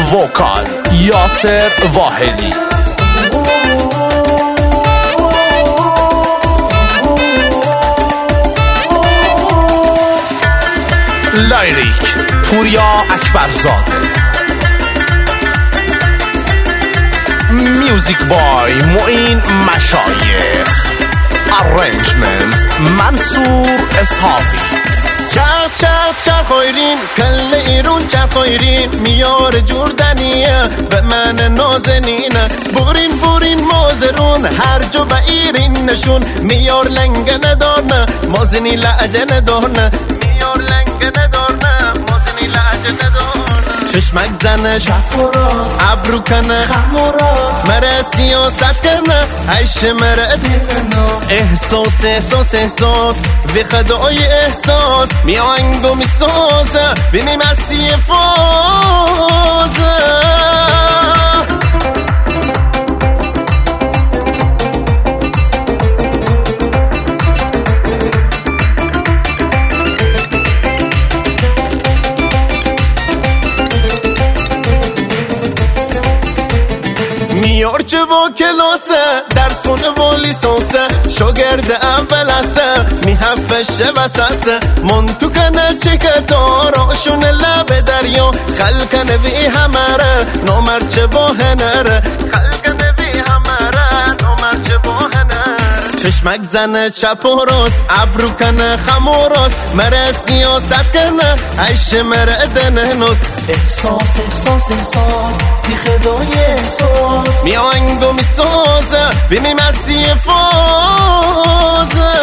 وکال یاسر واحدی. لایریک پوریا اکبرزاده. میوزیک بای معین مشایخ. ارنجمنت منصور اسحاقی. چه خیرین کل ایرون چه خیرین میار جوردنیه به من نازنینه بورین مازرون هر جو با ایرین نشون میار لنگ ندارنه مازنی لعجه ندارنه میار لنگ ندارنه مازنی لعجه ندارنه چشمک زنه چپ و راست ابرو کنه خم و راست مره سیاست کنه عیش مره دلنا احساس وی خدای احساس میانگ و میسازه بینیم اسی فازه میار چه با کلاسه درسونه و لیسانسه شاگرد اول هسته میحفشه وسسه من تو کنه چه کتاراشون لب دریا خلقنه وی همره نامر چه با هنره خلقنه وی همره نامر چه با هنره چشمک زنه چپ و راست ابرو کنه خم و راست مره سیاست کنه عیش مره دنه نوز احساس بی خدای احساس میانگ و میسازه بینیم اسی فازه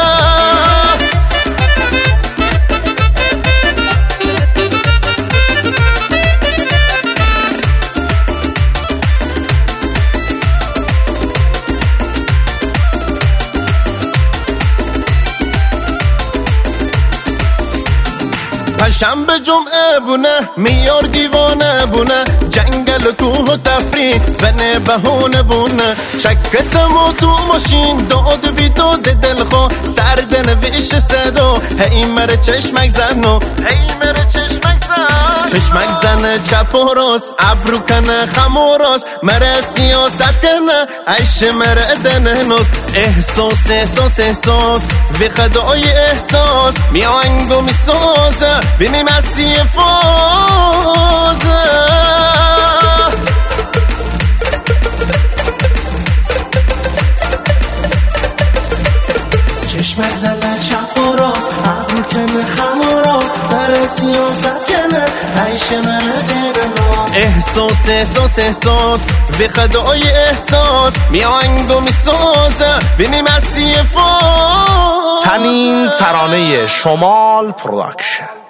پنجشنبه جمعه بونه میار دیوانه بونه جنگل کوه و تفریح فنه بهونه بونه چک سمو تو ماشین داد بیداد دلخوا سرد نویش صدا هی مره چشمک زنو هی مره چشمک زن چشمک زنه چپ و راست ابرو کنه خم و راست مره سیاست کنه عیش مره دنه نوز احساس وی خدای احساس میانگ و میسازه بینیم اسی فازه چشمک زنه چپ و راست ابرو کنه خم و راست بره سیاست کنه عیش منه دلنا احساس وی خدای احساس میانگ و میسازه بینیم اسی فازه. تنین ترانه شمال پروداکشن.